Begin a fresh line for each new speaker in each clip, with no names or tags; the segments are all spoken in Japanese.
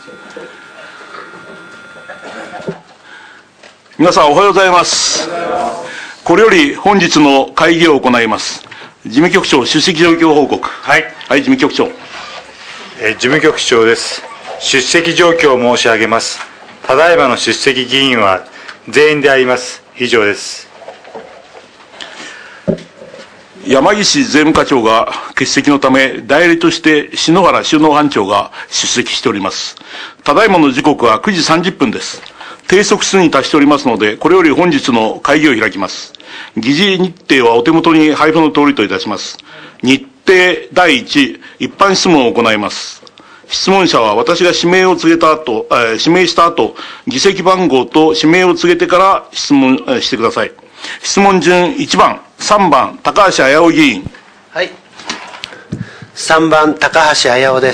皆さんおはようございます。これより本日の会議を行います。事務局長、出席状況報告。はい、事務局長。
事務局長です。出席状況を申し上げます。ただいまの出席議員は全員であります。以上です。
山岸税務課長が欠席のため、代理として篠原収納班長が出席しております。ただいまの時刻は9時30分です。定則数に達しておりますので、これより本日の会議を開きます。議事日程はお手元に配布の通りといたします。日程第1、一般質問を行います。質問者は私が指名した後、議席番号と指名を告げてから質問してください。質問順1番、3番、高橋綾夫議員。
はい。3番、高橋綾夫です。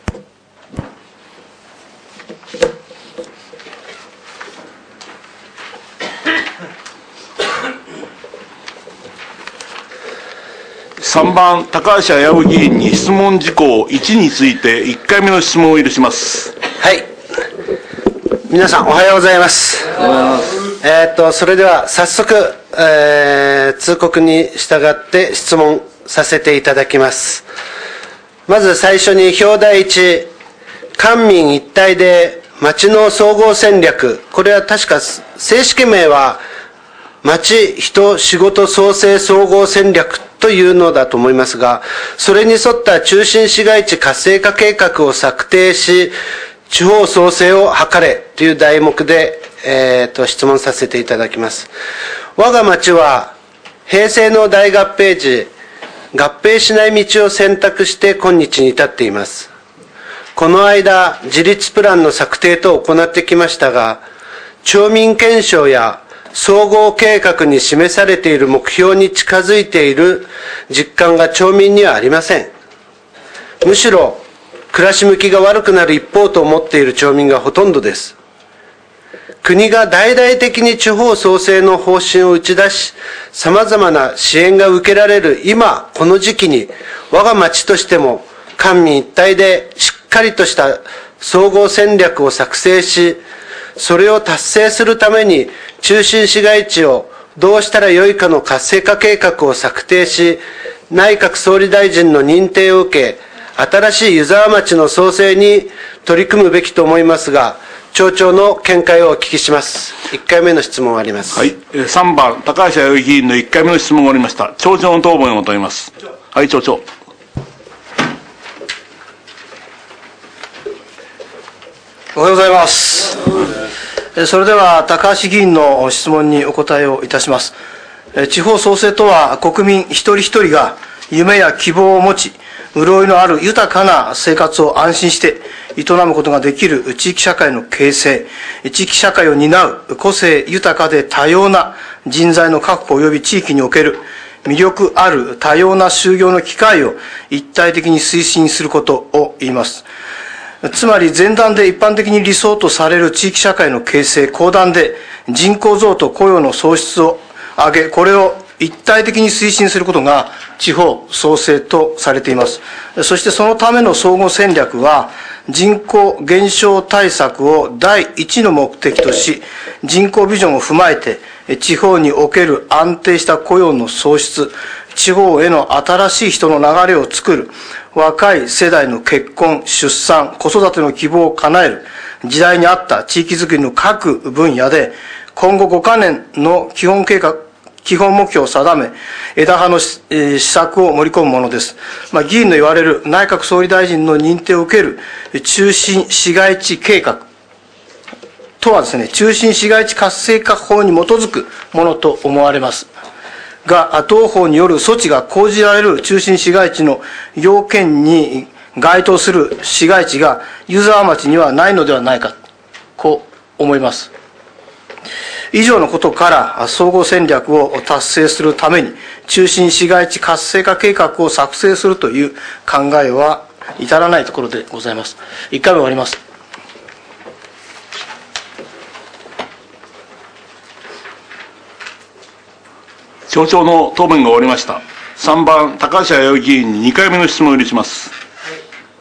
3番、高橋綾夫議員に質問事項1について1回目の質問を許します。
はい。皆さんおはようございます。それでは早速、通告に従って質問させていただきます。まず最初に表題1、官民一体で町の総合戦略。これは確か正式名は町人仕事創生総合戦略というのだと思いますが、それに沿った中心市街地活性化計画を策定し、地方創生を図れという題目で、質問させていただきます。我が町は平成の大合併時、合併しない道を選択して今日に至っています。この間、自立プランの策定等を行ってきましたが、町民検証や総合計画に示されている目標に近づいている実感が町民にはありません。むしろ、暮らし向きが悪くなる一方と思っている町民がほとんどです。国が大々的に地方創生の方針を打ち出し、様々な支援が受けられる今、この時期に、我が町としても官民一体でしっかりとした総合戦略を作成し、それを達成するために中心市街地をどうしたらよいかの活性化計画を策定し、内閣総理大臣の認定を受け、新しい湯沢町の創生に取り組むべきと思いますが、町長の見解をお聞きします。1回目の質問はあります。
はい。3番、高橋綾夫議員の1回目の質問がありました。町長の答弁を求めます。はい、町長。
おはようございます。それでは高橋議員の質問にお答えをいたします。地方創生とは国民一人一人が夢や希望を持ち、潤いのある豊かな生活を安心して営むことができる地域社会の形成、地域社会を担う個性豊かで多様な人材の確保及び地域における魅力ある多様な就業の機会を一体的に推進することを言います。つまり前段で一般的に理想とされる地域社会の形成、後段で人口増と雇用の創出を上げ、これを一体的に推進することが地方創生とされています。そしてそのための総合戦略は、人口減少対策を第一の目的とし、人口ビジョンを踏まえて、地方における安定した雇用の創出、地方への新しい人の流れを作る、若い世代の結婚、出産、子育ての希望を叶える、時代に合った地域づくりの各分野で、今後5カ年の基本目標を定め、枝葉の施策を盛り込むものです。議員の言われる内閣総理大臣の認定を受ける中心市街地計画とはですね、中心市街地活性化法に基づくものと思われます。が、当法による措置が講じられる中心市街地の要件に該当する市街地が湯沢町にはないのではないか、こう思います。以上のことから総合戦略を達成するために中心市街地活性化計画を作成するという考えは至らないところでございます。1回目終わります。
町長の答弁が終わりました。3番、高橋綾夫議員に2回目の質問を許します。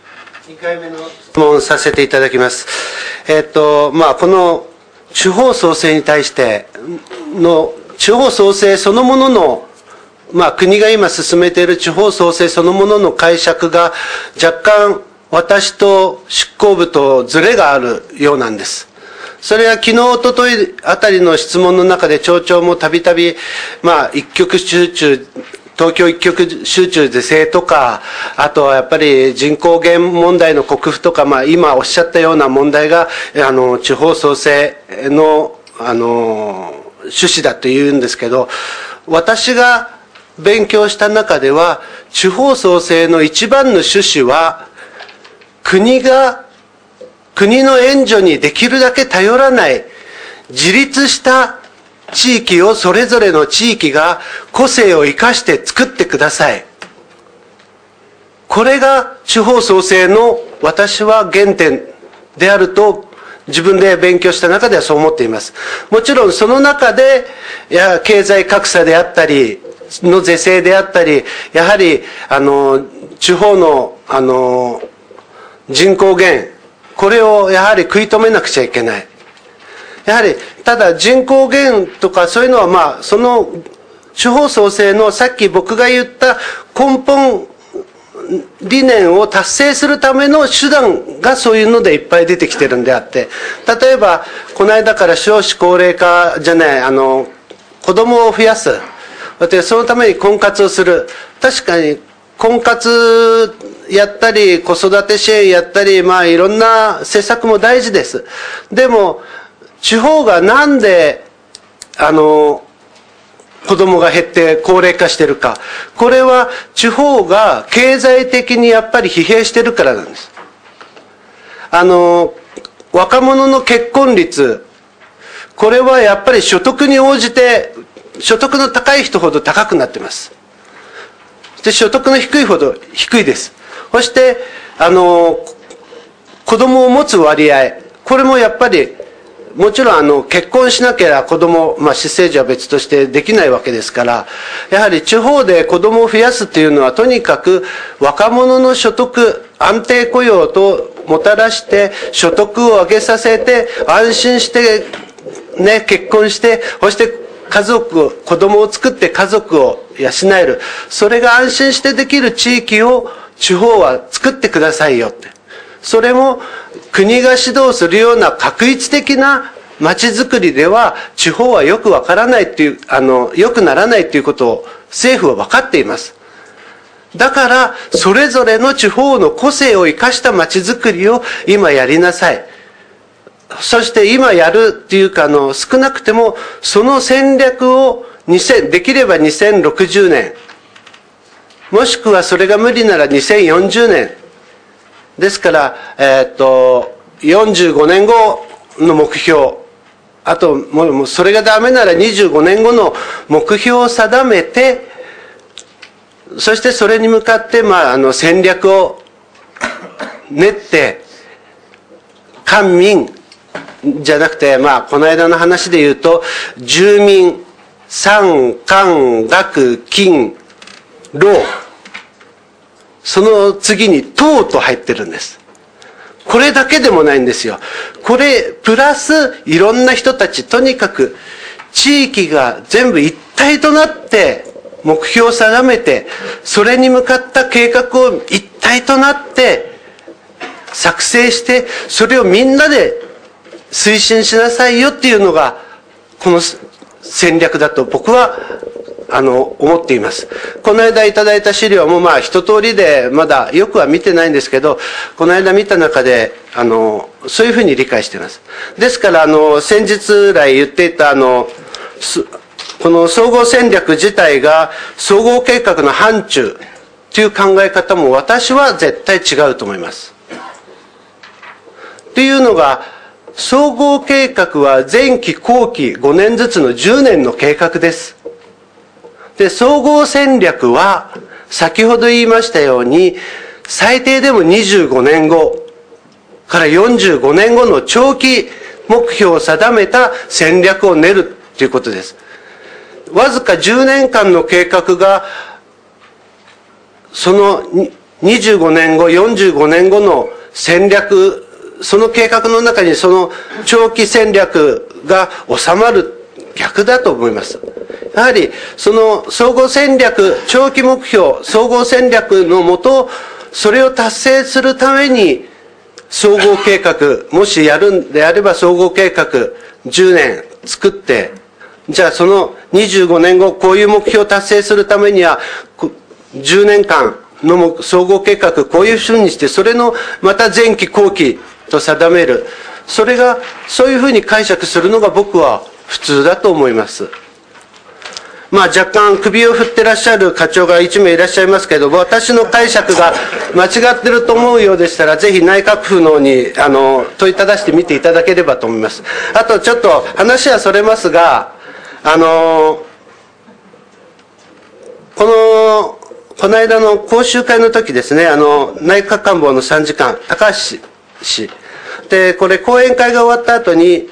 2回目の質問させていただきます。この地方創生に対しての、地方創生そのものの、国が今進めている地方創生そのものの解釈が若干私と執行部とズレがあるようなんです。それは昨日、一昨日あたりの質問の中で町長もたびたび、一極集中、東京一極集中是正とか、あとはやっぱり人口減問題の克服とか、今おっしゃったような問題が、地方創生の、趣旨だと言うんですけど、私が勉強した中では、地方創生の一番の趣旨は、国の援助にできるだけ頼らない、自立した地域をそれぞれの地域が個性を生かして作ってください。これが地方創生の私は原点であると自分で勉強した中ではそう思っています。もちろんその中で経済格差であったりの是正であったり、やはり地方の人口減、これをやはり食い止めなくちゃいけない。やはりただ人口減とかそういうのはその地方創生のさっき僕が言った根本理念を達成するための手段がそういうのでいっぱい出てきてるんであって、例えばこの間から少子高齢化じゃない、子供を増やす、そのために婚活をする。確かに婚活やったり子育て支援やったり、いろんな施策も大事です。でも地方がなんで子供が減って高齢化してるか、これは地方が経済的にやっぱり疲弊してるからなんです。若者の結婚率、これはやっぱり所得に応じて、所得の高い人ほど高くなってます。で所得の低いほど低いです。そして子供を持つ割合、これもやっぱりもちろん結婚しなきゃ子供、出生時は別としてできないわけですから、やはり地方で子供を増やすっていうのは、とにかく若者の所得、安定雇用ともたらして所得を上げさせて、安心して結婚して、そして子供を作って家族を養える、それが安心してできる地域を地方は作ってくださいよって。それも国が指導するような画一的な街づくりでは地方はよくわからないっていう、よくならないということを政府は分かっています。だからそれぞれの地方の個性を生かした街づくりを今やりなさい。そして今やるっていうか、少なくてもその戦略をできれば2060年、もしくはそれが無理なら2040年ですから、45年後の目標、あともうそれがダメなら25年後の目標を定めて、そしてそれに向かって戦略を練って、官民じゃなくて、この間の話で言うと、住民、産、官、学、金、労、その次に党と入ってるんです。これだけでもないんですよ。これプラスいろんな人たち、とにかく地域が全部一体となって目標を定めて、それに向かった計画を一体となって作成して、それをみんなで推進しなさいよっていうのがこの戦略だと僕は思っています。この間いただいた資料も一通りでまだよくは見てないんですけど、この間見た中でそういうふうに理解しています。ですから先日来言っていたこの総合戦略自体が総合計画の範疇という考え方も私は絶対違うと思います。っていうのが、総合計画は前期後期5年ずつの10年の計画です。で、総合戦略は先ほど言いましたように、最低でも25年後から45年後の長期目標を定めた戦略を練るということです。わずか10年間の計画がその 25年後、45年後の戦略、その計画の中にその長期戦略が収まる逆だと思います。やはりその総合戦略、長期目標、総合戦略のもと、それを達成するために総合計画、もしやるんであれば総合計画10年作って、じゃあその25年後こういう目標を達成するためには10年間の総合計画こういうふうにして、それのまた前期後期と定める、それがそういうふうに解釈するのが僕は普通だと思います。若干首を振ってらっしゃる課長が1名いらっしゃいますけど、私の解釈が間違ってると思うようでしたら、ぜひ内閣府のに問いただしてみていただければと思います。あとちょっと話はそれますが、この間の講習会の時ですね、内閣官房の参事官、高橋氏。で、これ講演会が終わった後に、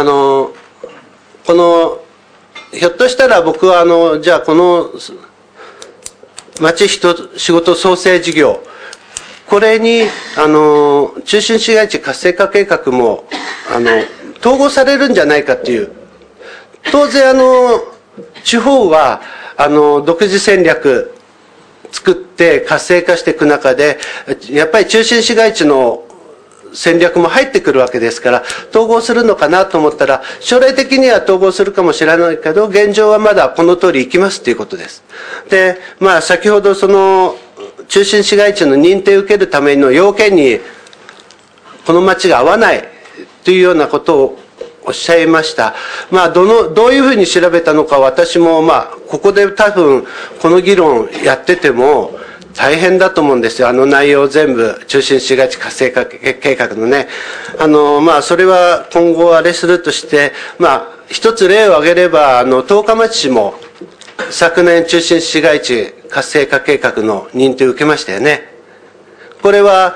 ひょっとしたら僕はじゃあこの町仕事創生事業、これに中心市街地活性化計画も統合されるんじゃないかっていう。当然地方は独自戦略作って活性化していく中で、やっぱり中心市街地の戦略も入ってくるわけですから、統合するのかなと思ったら、将来的には統合するかもしれないけど、現状はまだこの通り行きますということです。で、先ほどその中心市街地の認定を受けるための要件にこの町が合わないというようなことをおっしゃいました。どういうふうに調べたのか、私もここで多分この議論やってても大変だと思うんですよ。内容全部、中心市街地活性化計画のね。それは今後あれするとして、一つ例を挙げれば、十日町市も昨年中心市街地活性化計画の認定を受けましたよね。これは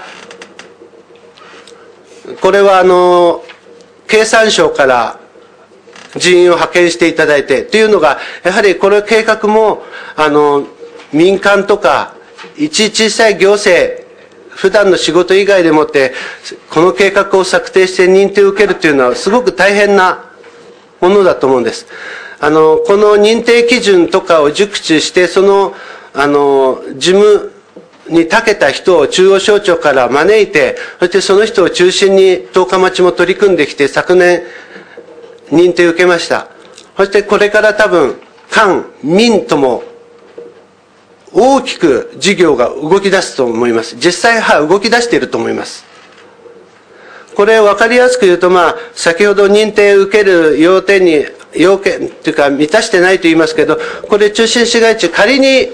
経産省から人員を派遣していただいて、というのが、やはりこの計画も、民間とか、一小さい行政、普段の仕事以外でもって、この計画を策定して認定を受けるというのは、すごく大変なものだと思うんです。この認定基準とかを熟知して、その、事務に長けた人を中央省庁から招いて、そしてその人を中心に十日町も取り組んできて、昨年認定を受けました。そしてこれから多分、官、民とも大きく事業が動き出すと思います。実際は動き出していると思います。これを分かりやすく言うと、先ほど認定を受ける要件というか満たしてないと言いますけど、これ中心市街地、仮に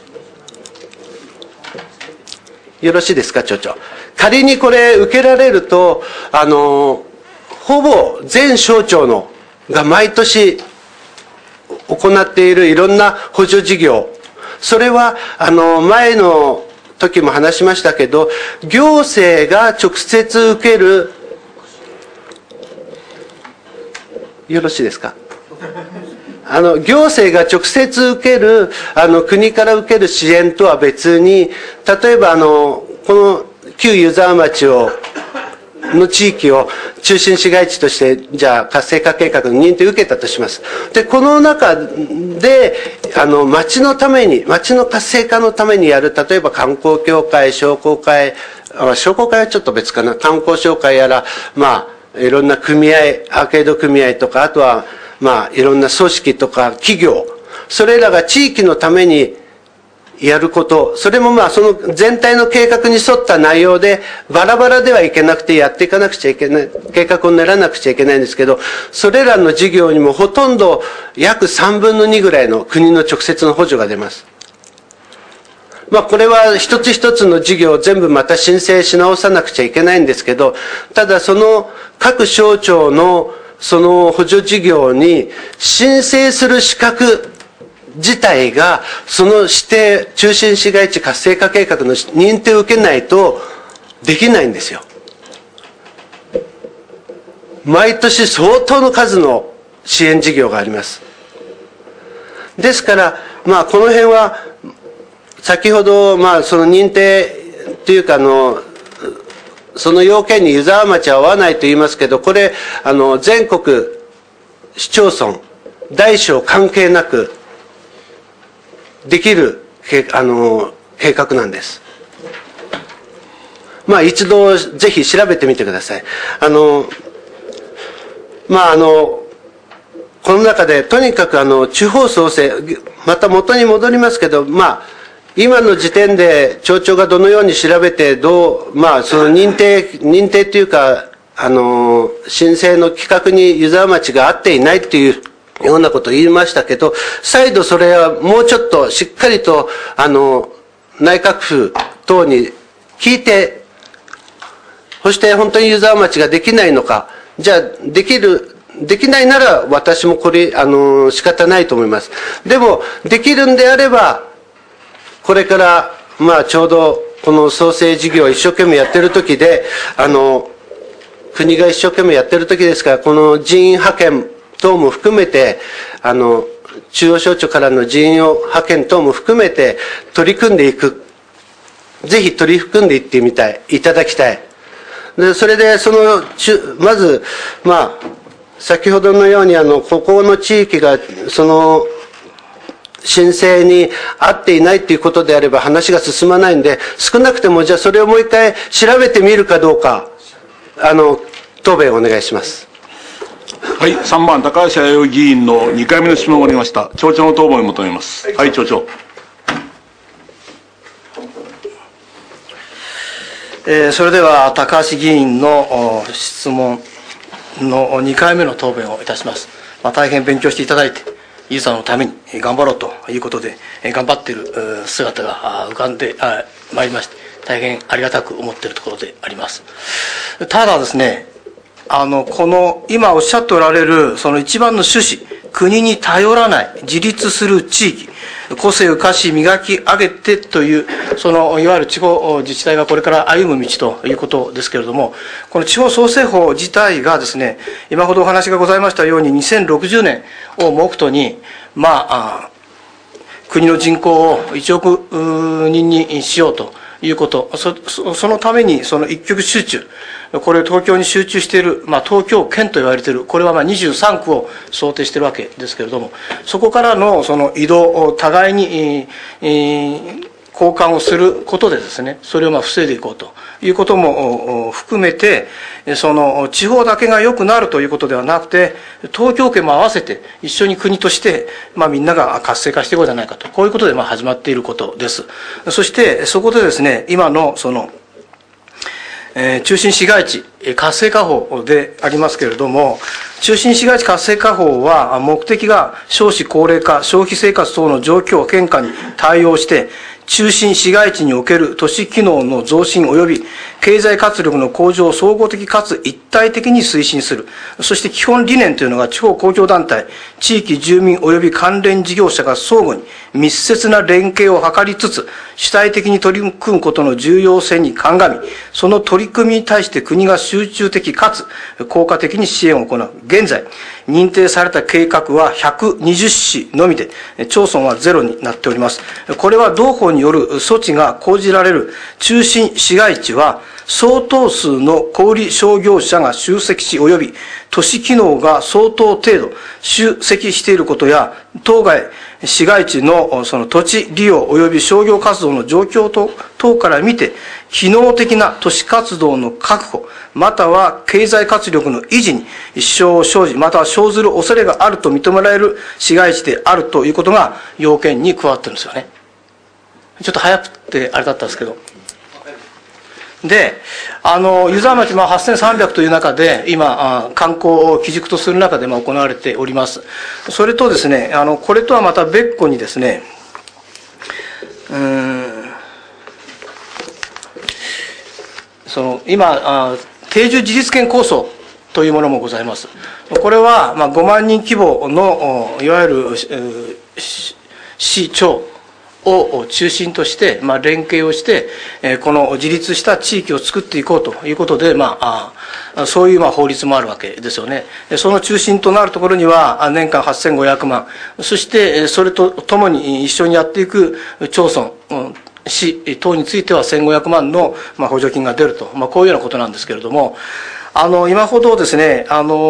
よろしいですか、町長。仮にこれ受けられると、ほぼ全省庁が毎年行っているいろんな補助事業、それは、前の時も話しましたけど、行政が直接受ける、よろしいですか？行政が直接受ける、国から受ける支援とは別に、例えばこの旧湯沢町の地域を中心市街地として、じゃあ活性化計画の認定を受けたとします。で、この中で、町のために、町の活性化のためにやる、例えば観光協会、商工会はちょっと別かな、観光商会やら、いろんな組合、アーケード組合とか、あとは、いろんな組織とか企業、それらが地域のためにやること、それもその全体の計画に沿った内容で、バラバラではいけなくてやっていかなくちゃいけない、計画を練らなくちゃいけないんですけど、それらの事業にもほとんど約3分の2ぐらいの国の直接の補助が出ます。これは一つ一つの事業を全部また申請し直さなくちゃいけないんですけど、ただその各省庁のその補助事業に申請する資格自体が、その指定、中心市街地活性化計画の認定を受けないとできないんですよ。毎年相当の数の支援事業があります。ですから、この辺は、先ほど、その認定っていうかその要件に湯沢町は合わないと言いますけど、これ全国市町村大小関係なくできる計画なんです。一度ぜひ調べてみてください。この中でとにかく地方創生、また元に戻りますけど、今の時点で町長がどのように調べてその認定というか申請の規格に湯沢町が合っていないというようなことを言いましたけど、再度それはもうちょっとしっかりと内閣府等に聞いて、そして本当に湯沢町ができないのか、じゃあできないなら私もこれ仕方ないと思います。でもできるんであれば、これからちょうどこの創生事業を一生懸命やってる時で、国が一生懸命やってる時ですから、この人員派遣等も含めて中央省庁からの人員派遣等も含めて取り組んでいく、ぜひ取り組んでいっていただきたい。でそれでまず先ほどのようにここの地域がその申請に合っていないということであれば話が進まないんで、少なくてもじゃあそれをもう一回調べてみるかどうか答弁をお願いします。
はい、3番高橋弥生議員の2回目の質問が終わりました。町長の答弁を求めます。はい、町長。
それでは高橋議員の質問の2回目の答弁をいたします。大変勉強していただいて、湯沢のために頑張ろうということで頑張っている姿が浮かんでまいりまして、大変ありがたく思っているところであります。ただですね、この今おっしゃっておられるその一番の趣旨、国に頼らない自立する地域、個性を生かし磨き上げてという、そのいわゆる地方自治体がこれから歩む道ということですけれども、この地方創生法自体がですね、今ほどお話がございましたように2060年を目途に国の人口を1億人にしようということ、そのためにその一極集中、これ東京に集中している、東京圏と言われている、これは23区を想定しているわけですけれども、そこからのその移動を互いに、交換をすることでですね、それを防いでいこうということも含めて、その地方だけが良くなるということではなくて、東京圏も合わせて一緒に国として、みんなが活性化していこうじゃないかと、こういうことで始まっていることです。そしてそこでですね、今のその中心市街地活性化法でありますけれども、中心市街地活性化法は目的が少子高齢化、消費生活等の状況変化に対応して、中心市街地における都市機能の増進及び経済活力の向上を総合的かつ一体的に推進する。そして基本理念というのが、地方公共団体、地域住民及び関連事業者が相互に密接な連携を図りつつ、主体的に取り組むことの重要性に鑑み、その取り組みに対して国が集中的かつ効果的に支援を行う。現在、認定された計画は120市のみで、町村はゼロになっております。これは同法による措置が講じられる中心市街地は、相当数の小売商業者が集積し及び都市機能が相当程度集積していることや、当該市街地のその土地利用及び商業活動の状況等から見て、機能的な都市活動の確保、または経済活力の維持に支障を生じ、または生ずる恐れがあると認められる市街地であるということが要件に加わってるんですよね。ちょっと早くてあれだったんですけど。で、湯沢町も8300という中で、今、観光を基軸とする中で行われております。それとですね、これとはまた別個にですね、今、定住自立権構想というものもございます。これは、5万人規模の、いわゆる、市町、を中心として、連携をして、この自立した地域を作っていこうということで、そういう法律もあるわけですよね。その中心となるところには、年間8500万、そして、それとともに一緒にやっていく町村、 市等については1500万の補助金が出ると、こういうようなことなんですけれども、今ほどですね、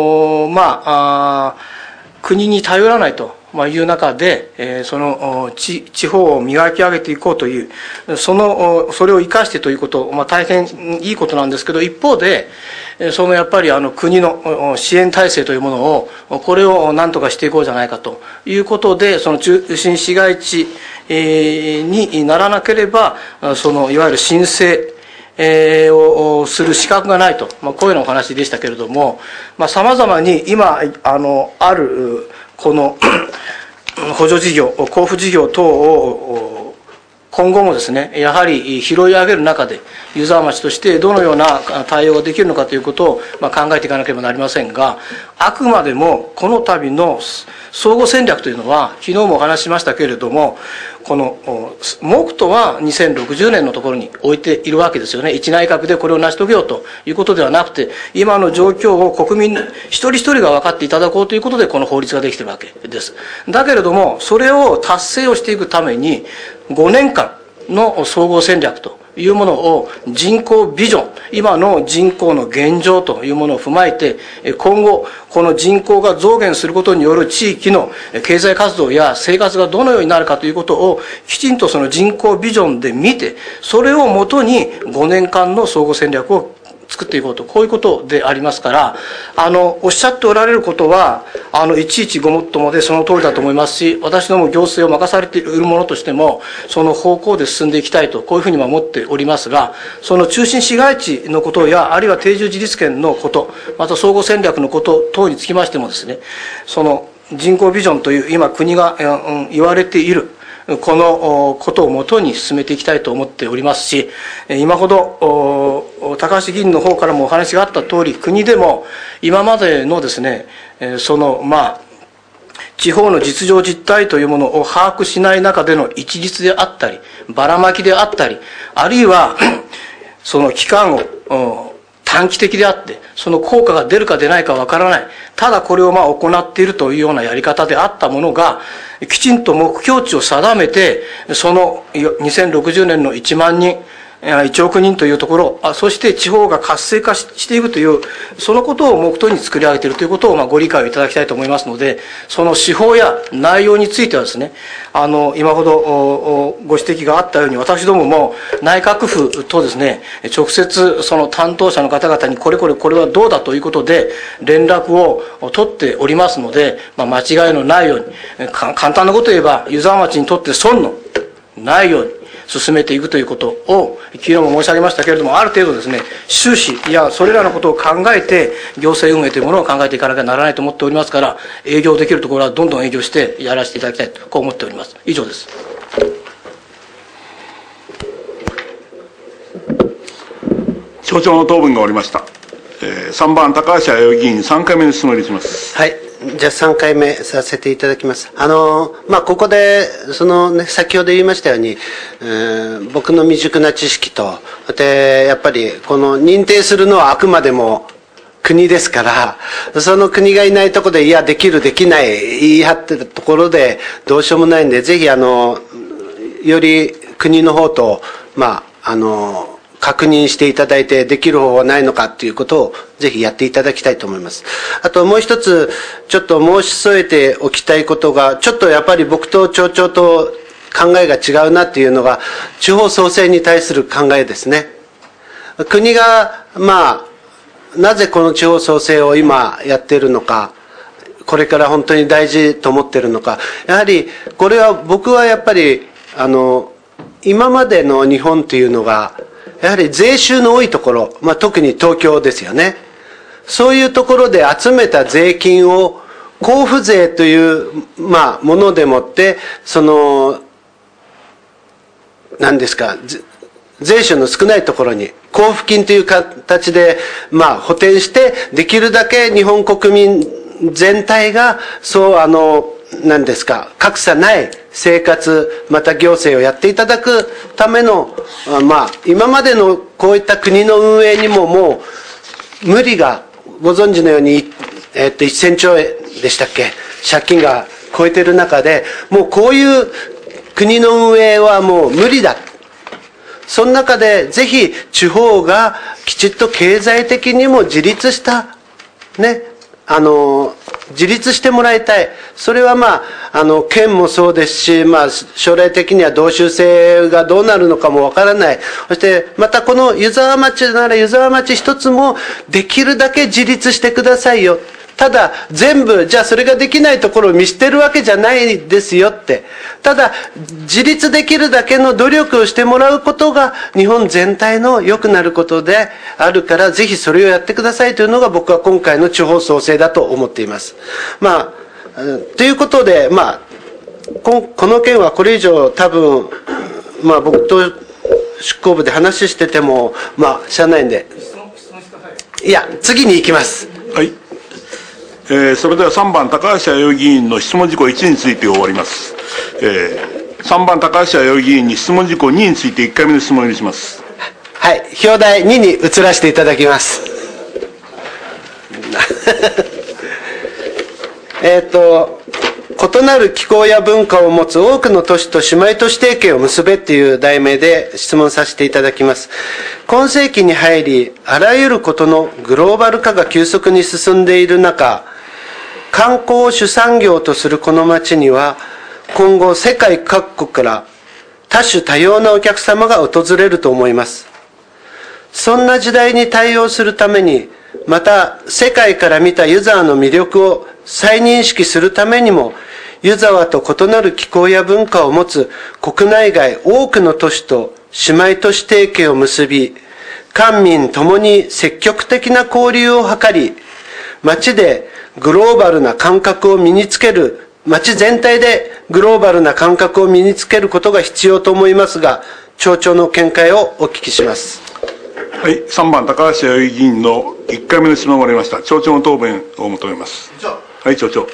国に頼らないという中で、その地方を磨き上げていこうという、それを生かしてということ、大変いいことなんですけど、一方で、やっぱり国の支援体制というものを、これを何とかしていこうじゃないかということで、その中心市街地にならなければ、いわゆる申請をする資格がないと、こういうようなお話でしたけれども、様々に今、ある、この補助事業、交付事業等を今後もですね、やはり拾い上げる中で、湯沢町としてどのような対応ができるのかということを考えていかなければなりませんが、あくまでもこの度の総合戦略というのは、昨日もお話ししましたけれども、この目途は2060年のところに置いているわけですよね。一内閣でこれを成し遂げようということではなくて、今の状況を国民一人一人が分かっていただこうということで、この法律ができているわけです。だけれども、それを達成をしていくために、5年間の総合戦略というものを人口ビジョン、今の人口の現状というものを踏まえて、今後、この人口が増減することによる地域の経済活動や生活がどのようになるかということをきちんとその人口ビジョンで見て、それをもとに5年間の総合戦略を作っていこうと、こういうことでありますから、おっしゃっておられることは、いちいちごもっともでその通りだと思いますし、私ども行政を任されているものとしても、その方向で進んでいきたいと、こういうふうに思っておりますが、その中心市街地のことや、あるいは定住自立権のこと、また総合戦略のこと等につきましてもですね、その人口ビジョンという今国が言われている、このことをもとに進めていきたいと思っておりますし、今ほど高橋議員の方からもお話があった通り、国でも今までのですね、地方の実情実態というものを把握しない中での一律であったり、ばらまきであったり、あるいはその期間を短期的であって、その効果が出るか出ないかわからない。ただこれを行っているというようなやり方であったものが、きちんと目標値を定めて、その2060年の1万人、1億人というところ、そして地方が活性化していくという、そのことを目途に作り上げているということをご理解をいただきたいと思いますので、その手法や内容についてはですね、今ほどご指摘があったように、私どもも内閣府とですね、直接その担当者の方々にこれはどうだということで連絡を取っておりますので、間違いのないように、簡単なことを言えば、湯沢町にとって損のないように、進めていくということを昨日も申し上げましたけれども、ある程度ですね、収支やそれらのことを考えて行政運営というものを考えていかなきゃならないと思っておりますから、営業できるところはどんどん営業してやらせていただきたいと、こう思っております。以上です。
所長の答弁が終わりました。3番高橋弥生議員、3回目の質問にします。
はい。じゃあ3回目させていただきます。ここで、先ほど言いましたように、僕の未熟な知識と、で、やっぱり、この認定するのはあくまでも国ですから、その国がいないところで、いや、できる、できない、言い張ってるところで、どうしようもないんで、ぜひ、より国の方と、確認していただいて、できる方法はないのかということをぜひやっていただきたいと思います。あともう一つ、ちょっと申し添えておきたいことが、ちょっとやっぱり僕と町長と考えが違うなっていうのが、地方創生に対する考えですね。国が、なぜこの地方創生を今やっているのか、これから本当に大事と思っているのか、やはり、これは僕はやっぱり、今までの日本というのが、やはり税収の多いところ、特に東京ですよね。そういうところで集めた税金を交付税という、ものでもって、何ですか、税収の少ないところに交付金という形で、補填して、できるだけ日本国民全体が、何ですか、格差ない生活、また行政をやっていただくための、今までのこういった国の運営にももう無理が、ご存知のように、1000兆円でしたっけ、借金が超えている中で、もうこういう国の運営はもう無理だ。 その中でぜひ地方がきちっと経済的にも自立したね、自立してもらいたい。それは県もそうですし、将来的には道州制がどうなるのかもわからない。そして、またこの湯沢町なら湯沢町一つもできるだけ自立してくださいよ。ただ、全部、じゃあそれができないところを見捨てるわけじゃないですよって。ただ、自立できるだけの努力をしてもらうことが、日本全体の良くなることであるから、ぜひそれをやってくださいというのが僕は今回の地方創生だと思っています。ということで、この件はこれ以上多分、僕と執行部で話してても、しゃあないんで。いや、次に行きます。
はい。それでは3番高橋弥生議員の質問事項1について終わります。3番高橋弥生議員に質問事項2について1回目の質問を許します。
はい、表題2に移らせていただきます。異なる気候や文化を持つ多くの都市と姉妹都市提携を結べっていう題名で質問させていただきます。今世紀に入り、あらゆることのグローバル化が急速に進んでいる中、観光を主産業とするこの町には、今後世界各国から多種多様なお客様が訪れると思います。そんな時代に対応するために、また世界から見た湯沢の魅力を再認識するためにも、湯沢と異なる気候や文化を持つ国内外多くの都市と姉妹都市提携を結び、官民ともに積極的な交流を図り、町でグローバルな感覚を身につける、町全体でグローバルな感覚を身につけることが必要と思いますが、町長の見解をお聞きします。
はい、3番高橋弥生議員の1回目の質問が終わりました。町長の答弁を求めます。はい、町長。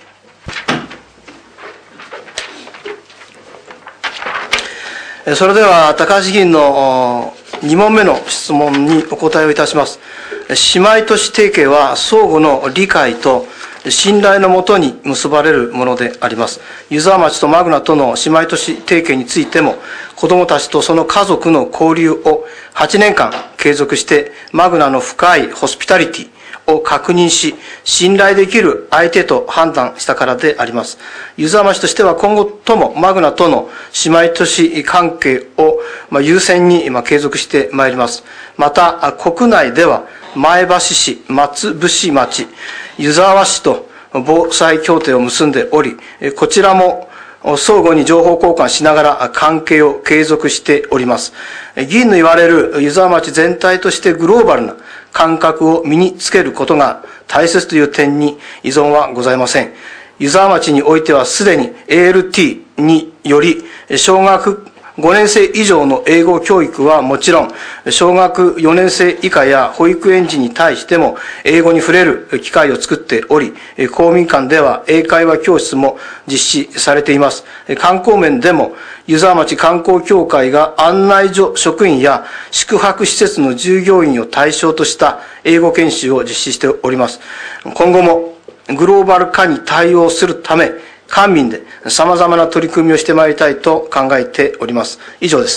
それでは高橋議員の2問目の質問にお答えをいたします。姉妹都市提携は相互の理解と信頼のもとに結ばれるものであります。湯沢町とマグナとの姉妹都市提携についても、子どもたちとその家族の交流を8年間継続して、マグナの深いホスピタリティを確認し、信頼できる相手と判断したからであります。湯沢町としては今後ともマグナとの姉妹都市関係を優先に継続してまいります。また、国内では前橋市、松伏町、湯沢市と防災協定を結んでおり、こちらも相互に情報交換しながら関係を継続しております。議員の言われる湯沢町全体としてグローバルな感覚を身につけることが大切という点に依存はございません。湯沢町においてはすでに ALT により小学5年生以上の英語教育はもちろん、小学4年生以下や保育園児に対しても英語に触れる機会を作っており、公民館では英会話教室も実施されています。観光面でも、湯沢町観光協会が案内所職員や宿泊施設の従業員を対象とした英語研修を実施しております。今後もグローバル化に対応するため、官民で様々な取り組みをしてまいりたいと考えております。以上です。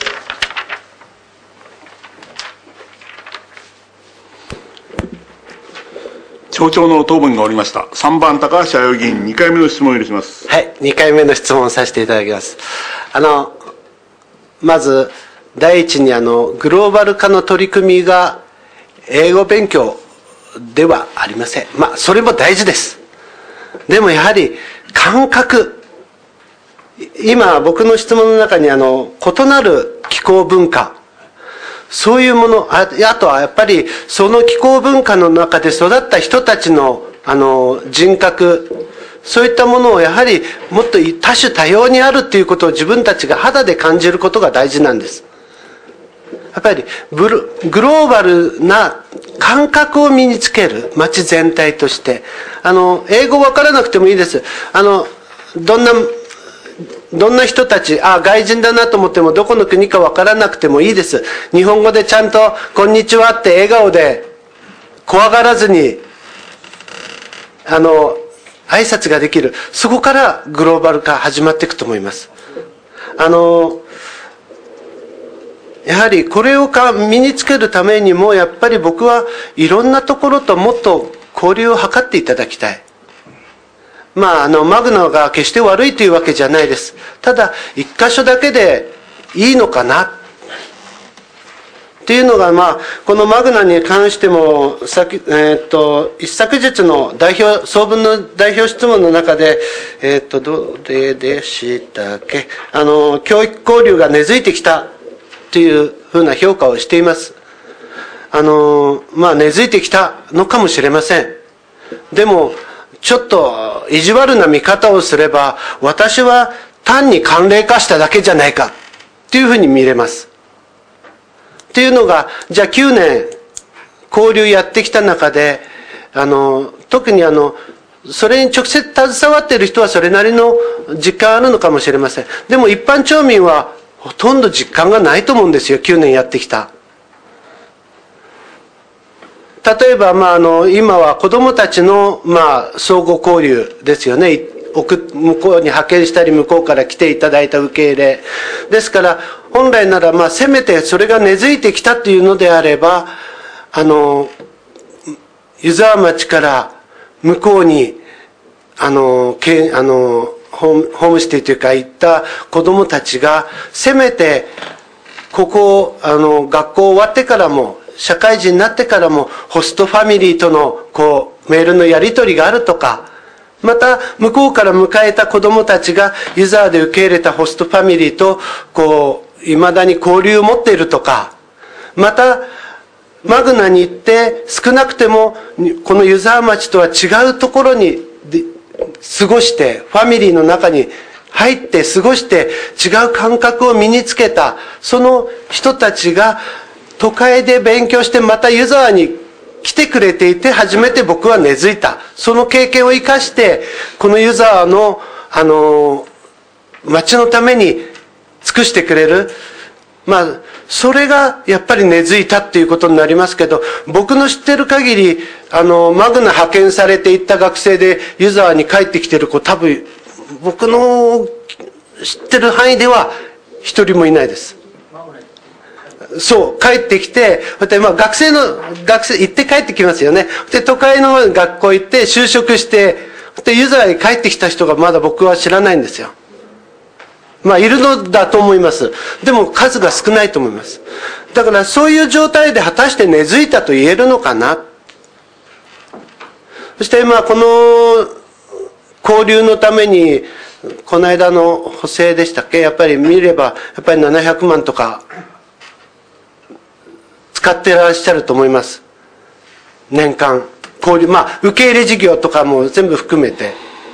町長の答弁が終わりました。3番高橋弥生議員、2回目の質問を許します。
はい、2回目の質問をさせていただきます。まず、第一にグローバル化の取り組みが英語勉強ではありません。それも大事です。でもやはり感覚、今僕の質問の中に異なる気候文化、そういうもの、あとはやっぱりその気候文化の中で育った人たちの人格、そういったものをやはりもっと多種多様にあるっていうことを自分たちが肌で感じることが大事なんです。やっぱりグローバルな感覚を身につける、町全体として。英語わからなくてもいいです。どんな人たち、外人だなと思ってもどこの国かわからなくてもいいです。日本語でちゃんと、こんにちはって笑顔で、怖がらずに、挨拶ができる。そこからグローバル化始まっていくと思います。 やはりこれを身につけるためにも、やっぱり僕はいろんなところともっと交流を図っていただきたい。マグナが決して悪いというわけじゃないです。ただ、一箇所だけでいいのかなっていうのが、このマグナに関しても、一昨日の総文の代表質問の中で、どれでしたっけ、教育交流が根付いてきたというふうな評価をしています。根付いてきたのかもしれません。でも、ちょっと意地悪な見方をすれば、私は単に慣例化しただけじゃないかっていうふうに見れます。っていうのが、じゃあ9年交流やってきた中で、特にそれに直接携わっている人はそれなりの実感あるのかもしれません。でも一般町民はほとんど実感がないと思うんですよ、9年やってきた。例えば、今は子どもたちの、相互交流ですよね。向こうに派遣したり、向こうから来ていただいた受け入れ。ですから、本来なら、せめてそれが根付いてきたというのであれば、湯沢町から向こうに、ホームシティというか行った子どもたちが、せめて、ここ、学校終わってからも、社会人になってからもホストファミリーとのメールのやり取りがあるとか、また向こうから迎えた子どもたちが湯沢で受け入れたホストファミリーといまだに交流を持っているとか、またマグナに行って少なくてもこの湯沢町とは違うところに過ごして、ファミリーの中に入って過ごして違う感覚を身につけたその人たちが都会で勉強してまた湯沢に来てくれていて初めて僕は根付いた。その経験を生かしてこの湯沢の町のために尽くしてくれる。それがやっぱり根付いたっていうことになりますけど、僕の知ってる限りマグナ派遣されていった学生で湯沢に帰ってきてる子、多分僕の知ってる範囲では一人もいないです。そう帰ってきて、学生行って帰ってきますよね。で都会の学校行って就職して、で湯沢に帰ってきた人がまだ僕は知らないんですよ。いるのだと思います。でも数が少ないと思います。だからそういう状態で果たして根付いたと言えるのかな。そしてこの交流のためにこの間の補正でしたっけ、やっぱり見ればやっぱり700万とか使ってらっしゃると思います。年間交流、受け入れ事業とかも全部含めて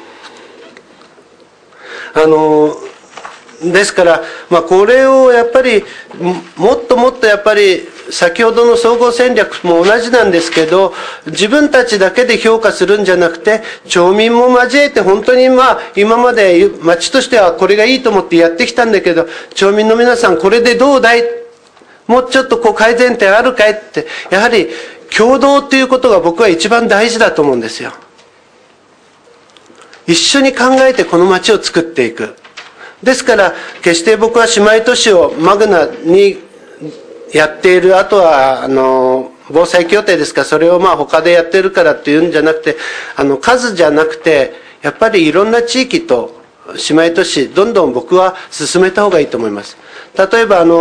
ですから、これをやっぱりもっともっとやっぱり先ほどの総合戦略も同じなんですけど、自分たちだけで評価するんじゃなくて町民も交えて、本当に今まで町としてはこれがいいと思ってやってきたんだけど、町民の皆さんこれでどうだい、もうちょっと改善点あるかいって、やはり共同っていうことが僕は一番大事だと思うんですよ。一緒に考えてこの町を作っていく。ですから決して僕は姉妹都市をマグナにやっている、あとは防災協定ですか、それを他でやってるからっていうんじゃなくて、数じゃなくてやっぱりいろんな地域と姉妹都市どんどん僕は進めた方がいいと思います。例えば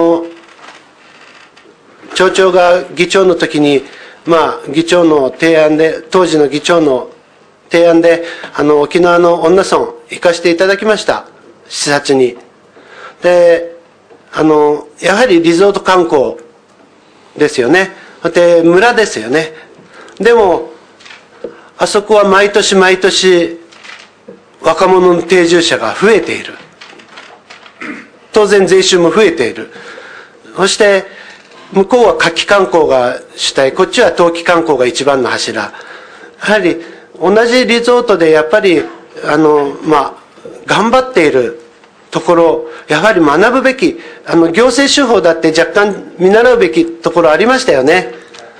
町長が議長の時に、議長の提案で、当時の議長の提案で沖縄の恩納村行かせていただきました、視察に。でやはりリゾート観光ですよね。で村ですよね。でもあそこは毎年毎年若者の定住者が増えている。当然税収も増えている。そして向こうは夏季観光が主体、こっちは冬季観光が一番の柱。やはり同じリゾートでやっぱり頑張っているところ、やはり学ぶべき、行政手法だって若干見習うべきところありましたよね。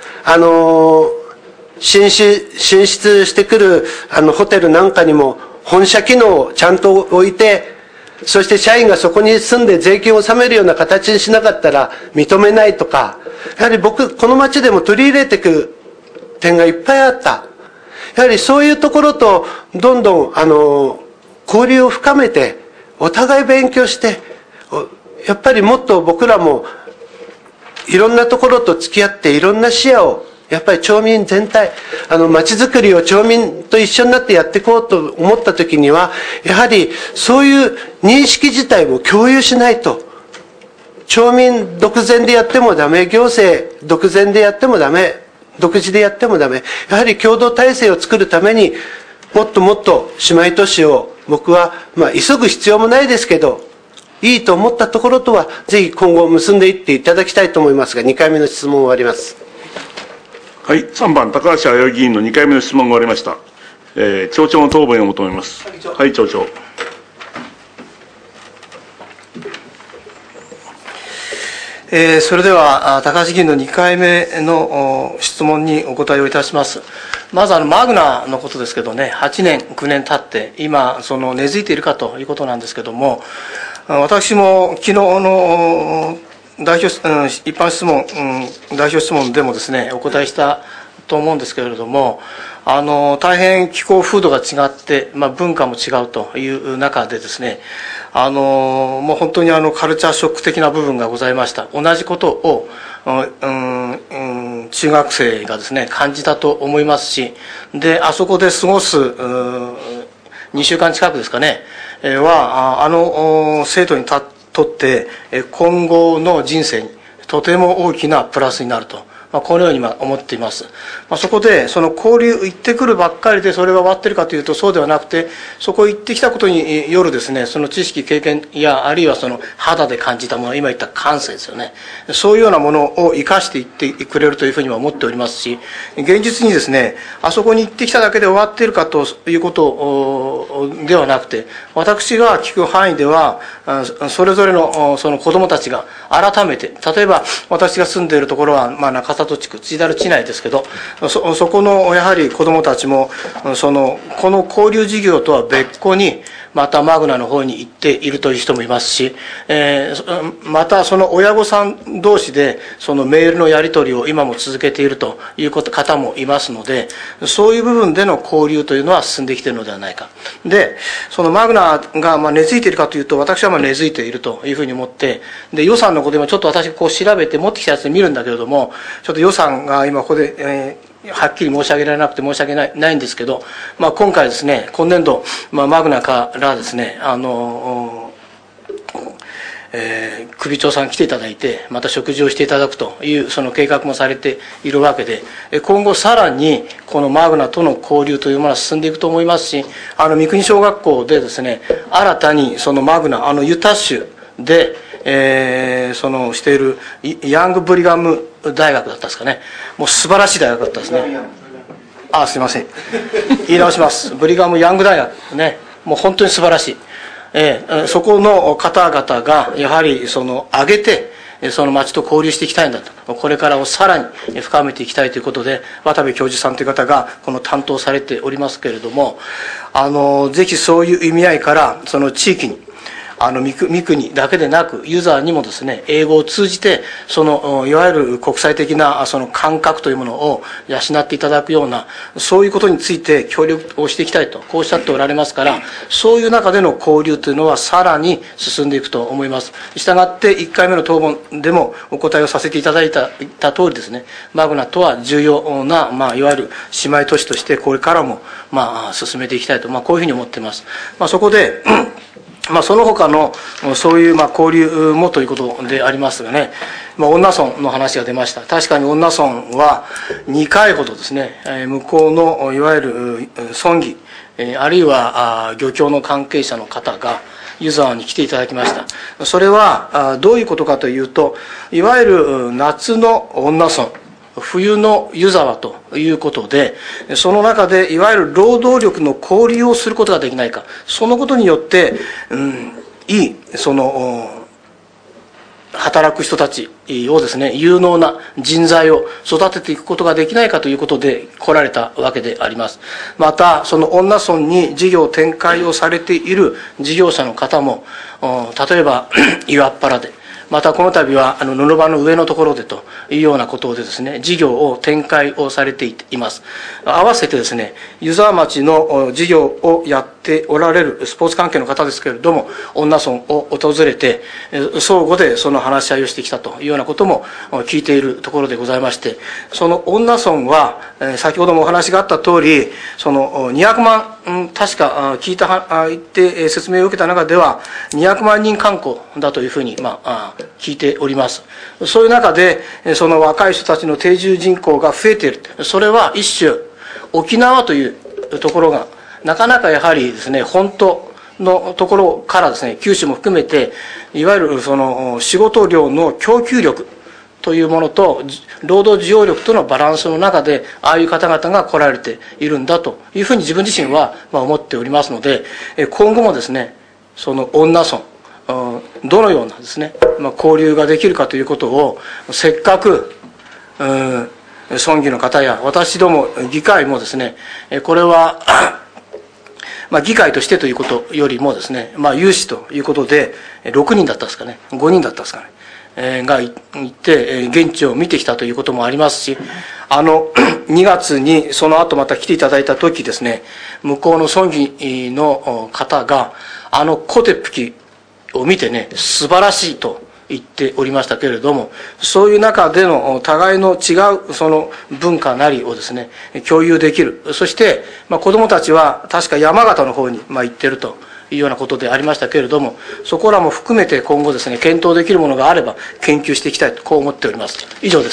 進出してくるホテルなんかにも本社機能をちゃんと置いて、 そして社員がそこに住んで税金を納めるような形にしなかったら認めないとか、やはり僕、この町でも取り入れていく点がいっぱいあった。やはりそういうところとどんどん交流を深めて、お互い勉強して、やっぱりもっと僕らもいろんなところと付き合っていろんな視野をやっぱり町民全体、町づくりを町民と一緒になってやっていこうと思った時には、やはりそういう認識自体も共有しないと、町民独善でやってもダメ、行政独善でやってもダメ、独自でやってもダメ、やはり共同体制を作るためにもっともっと姉妹都市を僕は、急ぐ必要もないですけど、いいと思ったところとはぜひ今後結んでいっていただきたいと思いますが、2回目の質問終わります。
はい、3番、高橋弥生議員の2回目の質問が終わりました。町長の答弁を求めます。はい、町長。
それでは、高橋議員の2回目の質問にお答えをいたします。まず、マグナのことですけどね、8年、9年経って、今、根付いているかということなんですけども、私も昨日の一般質問、代表質問でもですね、お答えしたと思うんですけれども、大変気候風土が違って、文化も違うという中でですね、もう本当にカルチャーショック的な部分がございました。同じことを、中学生がですね、感じたと思いますし、で、あそこで過ごす、2週間近くですかね、は、生徒にとって、今後の人生にとても大きなプラスになると。このように思っています。そこで、その交流行ってくるばっかりでそれが終わってるかというとそうではなくて、そこ行ってきたことによるですね、その知識、経験や、あるいはその肌で感じたもの、今言った感性ですよね。そういうようなものを生かしていってくれるというふうには思っておりますし、現実にですね、あそこに行ってきただけで終わっているかということではなくて、私が聞く範囲では、それぞれのその子供たちが改めて、例えば私が住んでいるところは、中里地区、千樽地内ですけど、そこのやはり子どもたちもこの交流事業とは別個にまたマグナの方に行っているという人もいますし、またその親御さん同士でそのメールのやり取りを今も続けているという方もいますので、そういう部分での交流というのは進んできているのではないか。で、そのマグナが根付いているかというと、私は根付いているというふうに思って、で、予算のこと今ちょっと私こう調べて持ってきたやつで見るんだけれども、ちょっと予算が今ここで、はっきり申し上げられなくて申し訳ないんですけど、今回ですね、今年度、マグナからですね、首長さん来ていただいて、また食事をしていただくというその計画もされているわけで、今後さらにこのマグナとの交流というものは進んでいくと思いますし、三国小学校でですね、新たにそのマグナ、ユタ州で、しているヤングブリガム大学だったんですかね。もう素晴らしい大学だったんですね。すいません。言い直します。ブリガムヤング大学ね。もう本当に素晴らしい。そこの方々がやはり上げて、その町と交流していきたいんだと。これからをさらに深めていきたいということで、渡部教授さんという方がこの担当されておりますけれども、ぜひそういう意味合いから、その地域に、三国だけでなくユーザーにもですね、英語を通じていわゆる国際的なその感覚というものを養っていただくような、そういうことについて協力をしていきたいとこうおっしゃっておられますから、そういう中での交流というのはさらに進んでいくと思います。したがって1回目の答問でもお答えをさせていただいた通りですね、マグナとは重要な、いわゆる姉妹都市としてこれからも進めていきたいと、こういうふうに思っています。そこでその他のそういう交流もということでありますがね、恩納村の話が出ました。確かに恩納村は2回ほどですね、向こうのいわゆる村議、あるいは漁協の関係者の方が湯沢に来ていただきました。それはどういうことかというと、いわゆる夏の恩納村、冬の湯沢ということで、その中でいわゆる労働力の交流をすることができないか、そのことによって、いい働く人たちをですね、有能な人材を育てていくことができないかということで来られたわけであります。また、その恩納村に事業展開をされている事業者の方も、例えば岩っ原で、またこの度は布場の上のところでというようなことでですね、事業を展開をされています。合わせてですね、湯沢町の事業をやっておられるスポーツ関係の方ですけれども、恩納村を訪れて、相互でその話し合いをしてきたというようなことも聞いているところでございまして、その恩納村は、先ほどもお話があった通り、その200万、確か言って説明を受けた中では、200万人観光だというふうに、聞いております。そういう中で、その若い人たちの定住人口が増えている。それは一種、沖縄というところが、なかなかやはりですね、本当のところからですね、九州も含めて、いわゆるその仕事量の供給力というものと、労働需要力とのバランスの中で、ああいう方々が来られているんだというふうに自分自身は思っておりますので、今後もですね、その恩納村、どのようなですね、交流ができるかということを、せっかく、村議の方や私ども議会もですね、これは議会としてということよりもですね、有志ということで、6人だったんですかね、5人だったんですかね、が行って、現地を見てきたということもありますし、2月にその後また来ていただいた時ですね、向こうの村議の方が、コテプキを見てね、素晴らしいと言っておりましたけれども、そういう中での互いの違うその文化なりをですね、共有できる。そして、子供たちは確か山形の方に行ってるというようなことでありましたけれども、そこらも含めて今後ですね、検討できるものがあれば研究していきたいと、こう思っております。以上です。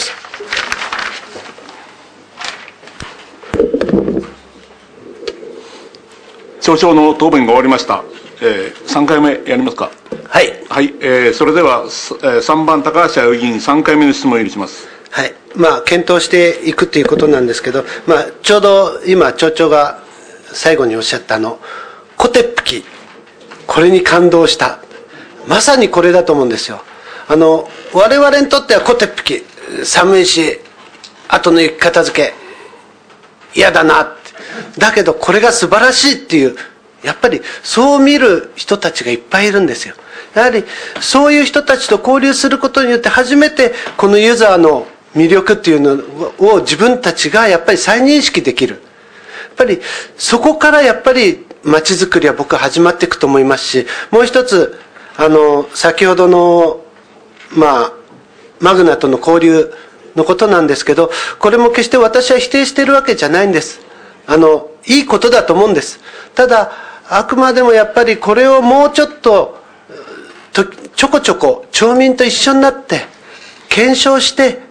町長の答弁が終わりました。3回目やりますか。
はい。
はい。それでは、3番高橋葵議員、3回目の質問を許します。
はい。検討していくということなんですけど、ちょうど今、町長が最後におっしゃったコテプキ、これに感動した。まさにこれだと思うんですよ。我々にとってはコテプキ、寒いし、後の雪片付け、嫌だなって。だけど、これが素晴らしいっていう、やっぱりそう見る人たちがいっぱいいるんですよ。やはりそういう人たちと交流することによって初めてこのユーザーの魅力っていうのを自分たちがやっぱり再認識できる。やっぱりそこからやっぱり街づくりは僕は始まっていくと思いますし、もう一つ先ほどのマグナとの交流のことなんですけど、これも決して私は否定しているわけじゃないんです。いいことだと思うんです。ただあくまでもやっぱりこれをもうちょっとちょこちょこ町民と一緒になって検証して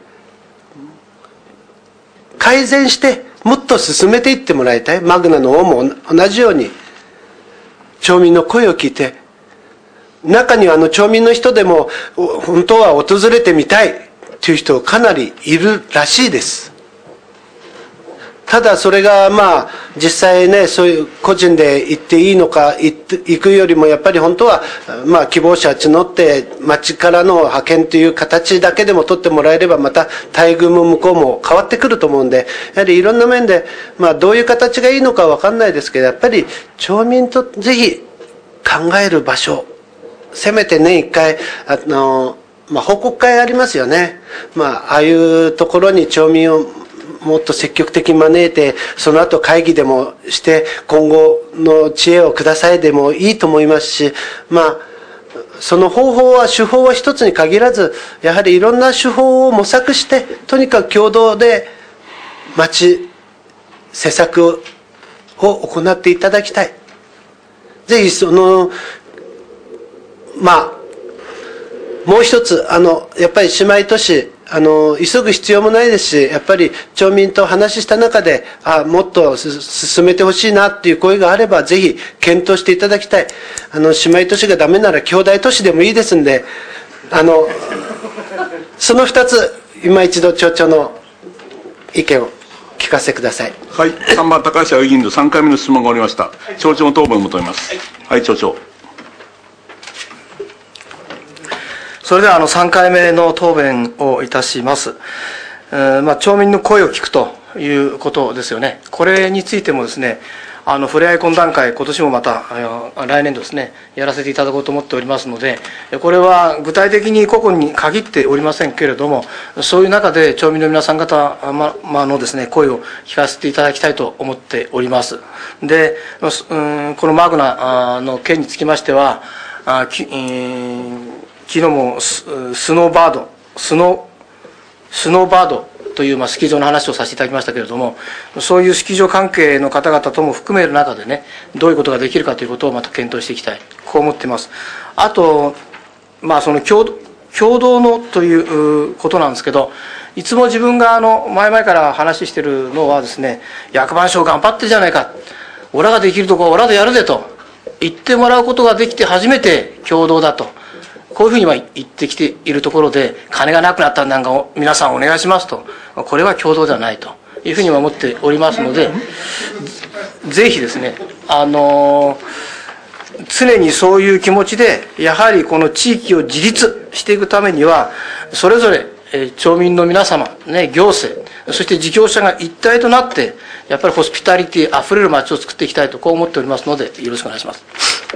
改善してもっと進めていってもらいたい。マグナの王も同じように町民の声を聞いて、中には町民の人でも本当は訪れてみたいという人かなりいるらしいです。ただそれが実際ね、そういう個人で行っていいのか、行くよりもやっぱり本当は希望者募って町からの派遣という形だけでも取ってもらえれば、また待遇も向こうも変わってくると思うんで、やはりいろんな面でどういう形がいいのかわかんないですけど、やっぱり町民とぜひ考える場所、せめて年1回報告会ありますよね。ああいうところに町民をもっと積極的に招いて、その後会議でもして今後の知恵をくださいでもいいと思いますし、その手法は一つに限らず、やはりいろんな手法を模索して、とにかく共同で施策を行っていただきたい。ぜひもう一つやっぱり姉妹都市急ぐ必要もないですし、やっぱり町民と話した中でもっと進めてほしいなっていう声があれば、ぜひ検討していただきたい。姉妹都市がダメなら兄弟都市でもいいですんで、その2つ今一度町長の意見を聞かせてください。
はい、3番高橋葵議員の3回目の質問が終わりました。町長の答弁を求めます。はい、町長。
それでは3回目の答弁をいたします。町民の声を聞くということですよね。これについてもですね、ふれあい懇談会、今年もまた来年度ですね、やらせていただこうと思っておりますので、これは具体的に個々に限っておりませんけれども、そういう中で町民の皆さん方のですね、声を聞かせていただきたいと思っております。で、このマグナの件につきましては、昨日もスノーバードというスキー場の話をさせていただきましたけれども、そういうスキー場関係の方々とも含める中でね、どういうことができるかということをまた検討していきたい、こう思っています。あと、その共同のということなんですけど、いつも自分が前々から話しているのはですね、役場所頑張ってじゃないか、オラができるとこはオラでやるでと言ってもらうことができて初めて共同だと、こういうふうには言ってきているところで、金がなくなったんなんか皆さんお願いしますと、これは共同ではないというふうには思っておりますので、ぜひですね、常にそういう気持ちで、やはりこの地域を自立していくためには、それぞれ町民の皆様、行政、そして事業者が一体となって、やっぱりホスピタリティあふれる街を作っていきたいと、こう思っておりますので、よろしくお願いします。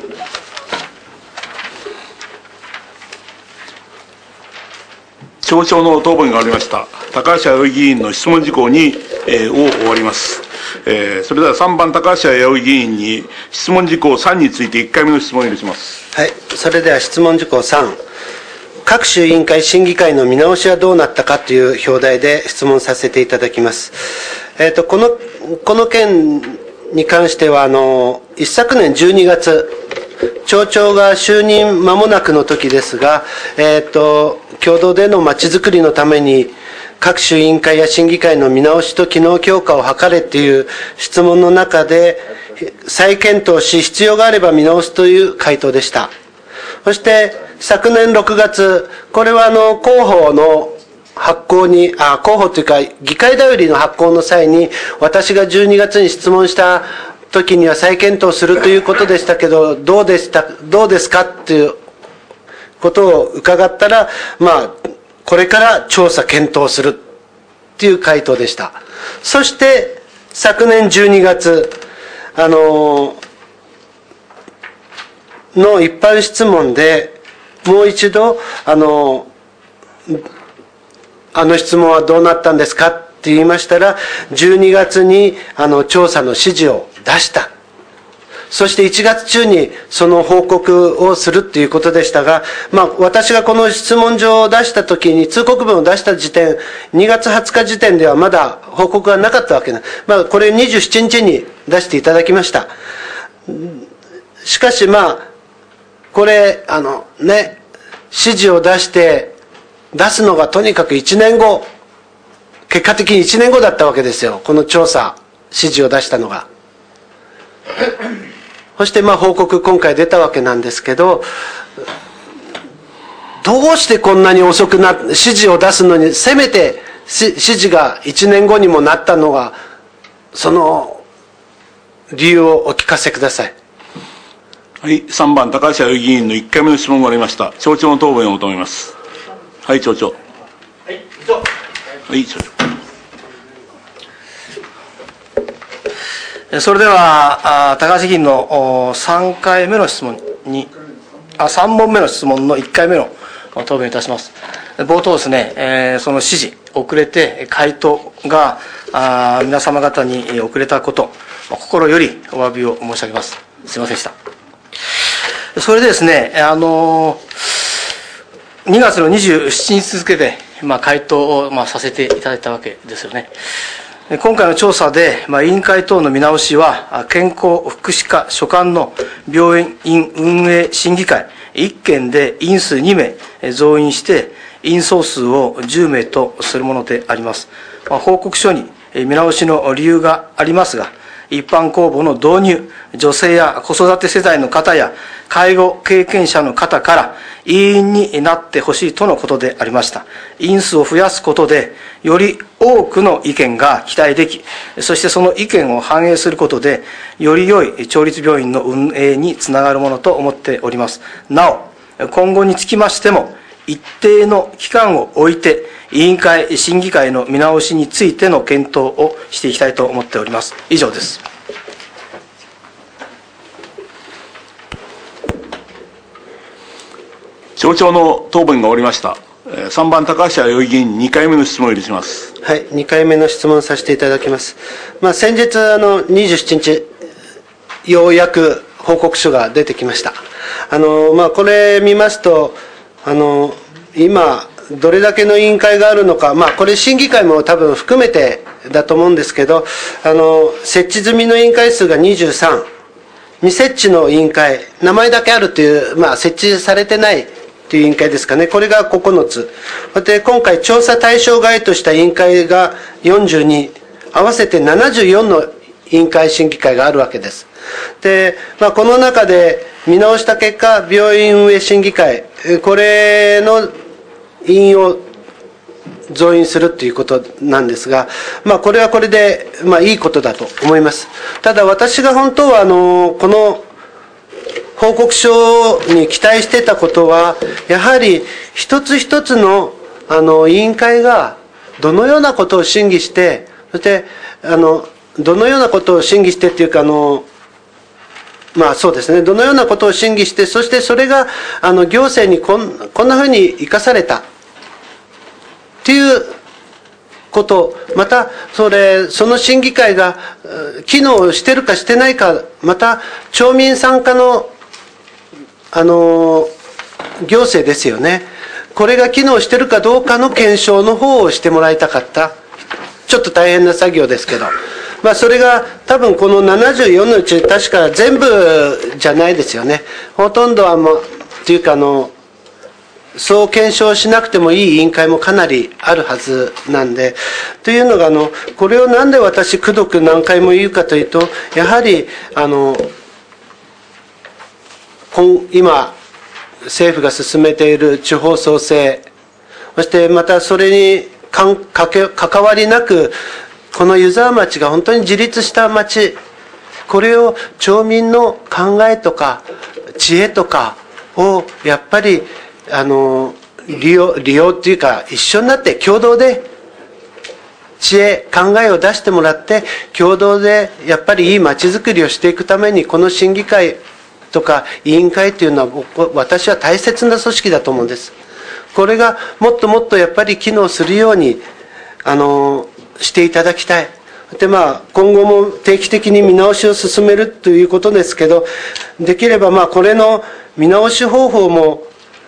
町長の答弁がありました。高橋弥生議員の質問事項を終わります。それでは3番高橋弥生議員に質問事項3について1回目の質問を許します。
はい、それでは質問事項3。各種委員会審議会の見直しはどうなったかという表題で質問させていただきます。この件に関しては一昨年12月、町長が就任間もなくの時ですが、共同でのまちづくりのために各種委員会や審議会の見直しと機能強化を図れっていう質問の中で、再検討し必要があれば見直すという回答でした。そして昨年6月、これは広報の発行に、広報というか議会だよりの発行の際に、私が12月に質問した時には再検討するということでしたけど、どうですかっていうことを伺ったら、これから調査検討するっていう回答でした。そして昨年12月の一般質問でもう一度質問はどうなったんですかって言いましたら、12月に調査の指示を出した。そして1月中にその報告をするっていうことでしたが、私がこの質問状を出したときに、通告文を出した時点、2月20日時点ではまだ報告がなかったわけなんです。これ27日に出していただきました。しかしこれ、指示を出すのがとにかく1年後、結果的に1年後だったわけですよ。この調査、指示を出したのが。そして報告今回出たわけなんですけど、どうしてこんなに遅く指示を出すのに、せめて指示が1年後にもなったのが、その理由をお聞かせください。
はい、3番高橋弥生議員の1回目の質問がありました。町長の答弁を求めます。はい、町長。はい、町長。
それでは高橋議員の3回目の質問に3問目の質問の1回目の答弁いたします。冒頭ですね、その指示遅れて回答が皆様方に遅れたこと、心よりお詫びを申し上げます。すいませんでした。それでですね、2月の27日付で回答をさせていただいたわけですよね。今回の調査で、委員会等の見直しは、健康福祉課所管の病院運営審議会1件で委員数2名増員して、委員総数を10名とするものであります。報告書に見直しの理由がありますが、一般公募の導入、女性や子育て世代の方や介護経験者の方から委員になってほしいとのことでありました。委員数を増やすことで、より多くの意見が期待でき、そしてその意見を反映することで、より良い町立病院の運営につながるものと思っております。なお、今後につきましても、 一定の期間を置いて、委員会、審議会の見直しについての検討をしていきたいと思っております。以上です。
町長の答弁が終わりました。3番高橋弥生議員、2回目の質問を許します。
はい、2回目の質問させていただきます。先日、27日、ようやく報告書が出てきました。これ見ますと、今、どれだけの委員会があるのか、これ審議会も多分含めてだと思うんですけど、設置済みの委員会数が23、未設置の委員会、名前だけあるという、設置されてないという委員会ですかね、これが9つ。で、今回調査対象外とした委員会が42、合わせて74の委員会審議会があるわけです。で、この中で見直した結果、病院運営審議会、これの委員を増員するということなんですが、これはこれで、いいことだと思います。ただ私が本当は、この報告書に期待していたことは、やはり一つ一つの、委員会がどのようなことを審議して、そして、どのようなことを審議してっていうか、そうですね、どのようなことを審議して、そしてそれが、行政にこんなふうに生かされた、っていうこと、また、その審議会が、機能してるかしてないか、また、町民参加の、行政ですよね。これが機能してるかどうかの検証の方をしてもらいたかった。ちょっと大変な作業ですけど。それが多分この74のうち確か全部じゃないですよね。ほとんどはっていうかそう検証しなくてもいい委員会もかなりあるはずなんで、というのがこれをなんで私くどく何回も言うかというと、やはり今政府が進めている地方創生、そしてまたそれに関わりなく、この湯沢町が本当に自立した町、これを町民の考えとか知恵とかをやっぱり利用っていうか、一緒になって共同で知恵考えを出してもらって、共同でやっぱりいい町づくりをしていくために、この審議会とか委員会というのは私は大切な組織だと思うんです。これがもっともっとやっぱり機能するようにしていただきたい。で今後も定期的に見直しを進めるということですけど、できればこれの見直し方法も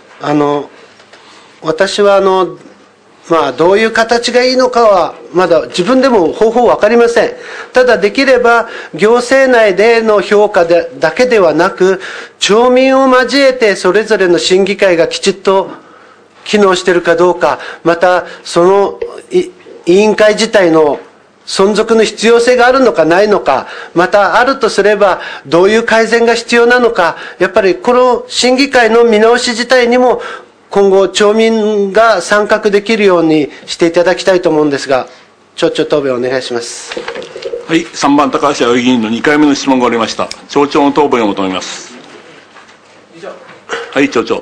私はどういう形がいいのかはまだ自分でも方法分かりません。ただできれば行政内での評価だけではなく、町民を交えてそれぞれの審議会がきちっと機能しているかどうか、またその委員会自体の存続の必要性があるのかないのか、またあるとすればどういう改善が必要なのか、やっぱりこの審議会の見直し自体にも今後町民が参画できるようにしていただきたいと思うんですが、町長答弁お願いします。
はい、3番高橋弥生議員の2回目の質問が終わりました。町長の答弁を求めます。はい、町長。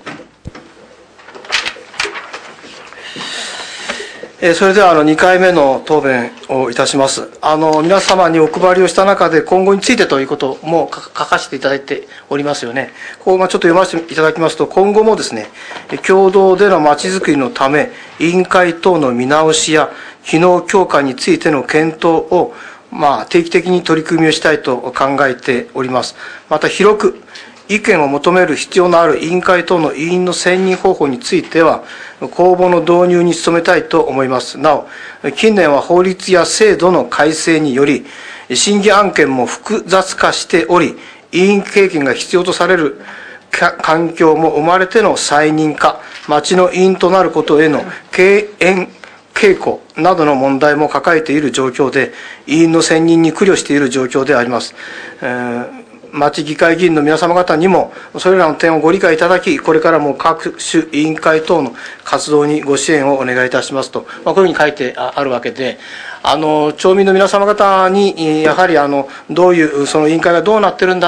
それでは2回目の答弁をいたします。皆様にお配りをした中で今後についてということも書かせていただいておりますよね。ここちょっと読ませていただきますと、今後もですね、共同でのまちづくりのため、委員会等の見直しや機能強化についての検討を定期的に取り組みをしたいと考えております。また広く意見を求める必要のある委員会等の委員の選任方法については、公募の導入に努めたいと思います。なお、近年は法律や制度の改正により、審議案件も複雑化しており、委員経験が必要とされる環境も生まれての再任化、町の委員となることへの敬遠傾向などの問題も抱えている状況で、委員の選任に苦慮している状況であります。町議会議員の皆様方にもそれらの点をご理解いただき、これからも各種委員会等の活動にご支援をお願いいたしますと、こういうふうに書いてあるわけで、町民の皆様方にやはりどういうその委員会がどうなってるんだ、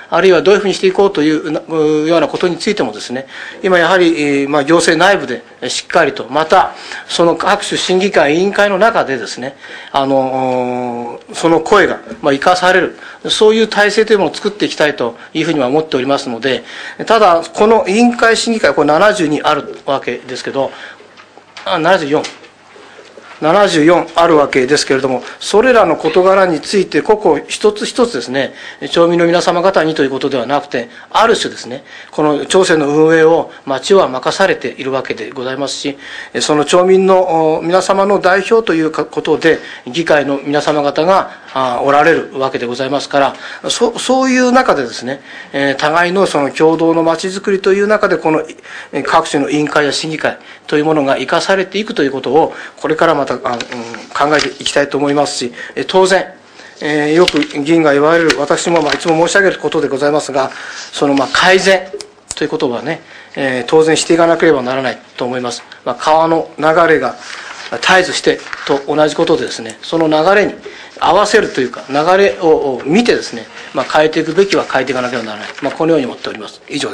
あるいはどういうふうにしていこうというようなことについてもですね、今やはり、行政内部でしっかりと、またその各種審議会委員会の中でですね、その声が生かされる、そういう体制というものを作っていきたいというふうには思っておりますので、ただこの委員会審議会、これ72あるわけですけど、74あるわけですけれども、それらの事柄について個々一つ一つですね、町民の皆様方にということではなくて、ある種ですね、この町政の運営を町は任されているわけでございますし、その町民の皆様の代表ということで、議会の皆様方がおられるわけでございますから、そういう中でですね、互いのその共同の町づくりという中で、この各種の委員会や審議会というものが生かされていくということを、これからまた考えていきたいと思いますし、当然、よく議員が言われる、私もいつも申し上げることでございますが、その改善ということはね、当然していかなければならないと思います。川の流れが絶えずしてと同じことでですね、その流れに合わせるというか、流れを見てですね、変えていくべきは変えていかなければならない、このように思っております。以上です。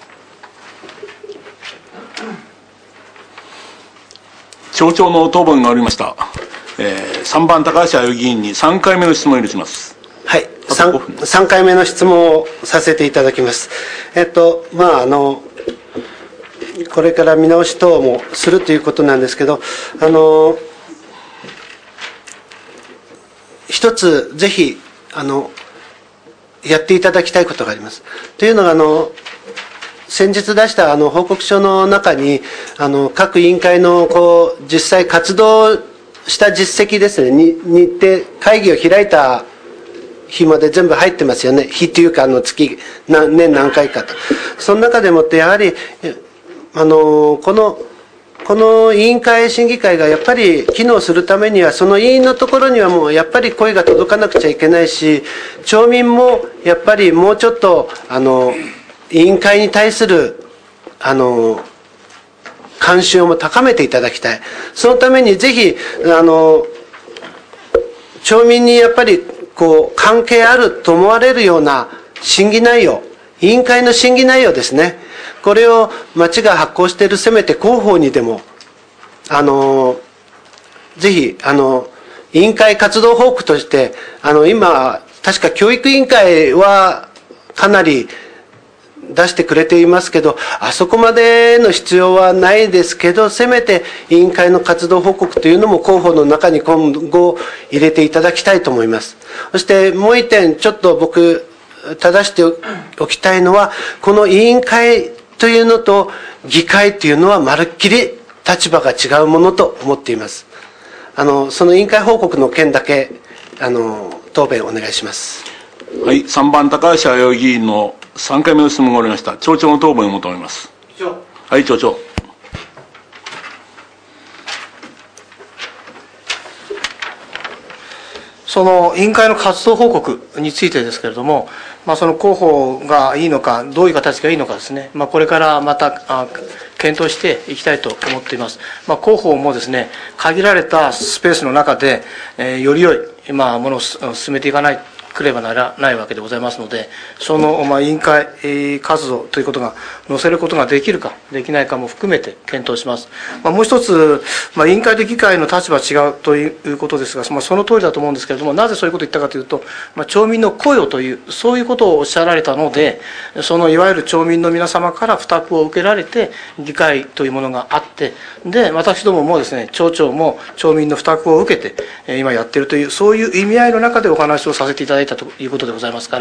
町長の答弁がありました。3番高橋歩議員に3回目の質問を許します。
はい、3回目の質問をさせていただきます。これから見直し等もするということなんですけど、一つぜひやっていただきたいことがあります。というのが先日出した報告書の中に各委員会の実際活動した実績ですね、日程会議を開いた日まで全部入ってますよね。日というか月年何回かと。その中でもってやはりこの委員会審議会がやっぱり機能するためには、その委員のところにはもうやっぱり声が届かなくちゃいけないし、町民もやっぱりもうちょっと委員会に対する関心をも高めていただきたい。そのためにぜひ町民にやっぱり関係あると思われるような審議内容、委員会の審議内容ですね、これを町が発行しているせめて広報にでもぜひ委員会活動報告として今確か教育委員会はかなり出してくれていますけど、あそこまでの必要はないですけど、せめて委員会の活動報告というのも広報の中に今後入れていただきたいと思います。そしてもう一点ちょっと僕正しておきたいのは、この委員会というのと議会というのはまるっきり立場が違うものと思っています。その委員会報告の件だけ答弁お願いします。
はい、3番高橋歩議員の3回目の質問がありました。町長の答弁を求めます。はい、町長。
その委員会の活動報告についてですけれども、その広報がいいのか、どういう形がいいのかですね、これからまた検討していきたいと思っています。広報もですね、限られたスペースの中で、より良いものを進めていかないくればならないわけでございますので、その委員会活動ということが載せることができるかできないかも含めて検討します。もう一つ、委員会と議会の立場は違うということですが、その通りだと思うんですけれども、なぜそういうことを言ったかというと、町民の声をというそういうことをおっしゃられたので、そのいわゆる町民の皆様から負託を受けられて議会というものがあって、で私どももですね、町長も町民の負託を受けて今やっているという、そういう意味合いの中でお話をさせていただいたということでございますから、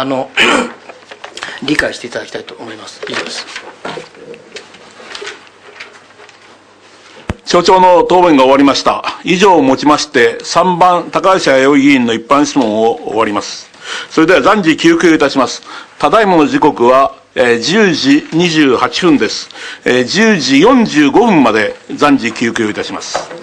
理解していただきたいと思います。以上です。
町長の答弁が終わりました。以上をもちまして3番高橋歩議員の一般質問を終わります。それでは暫時休憩いたします。ただいまの時刻は10時28分です。10時45分まで暫時休憩いたします。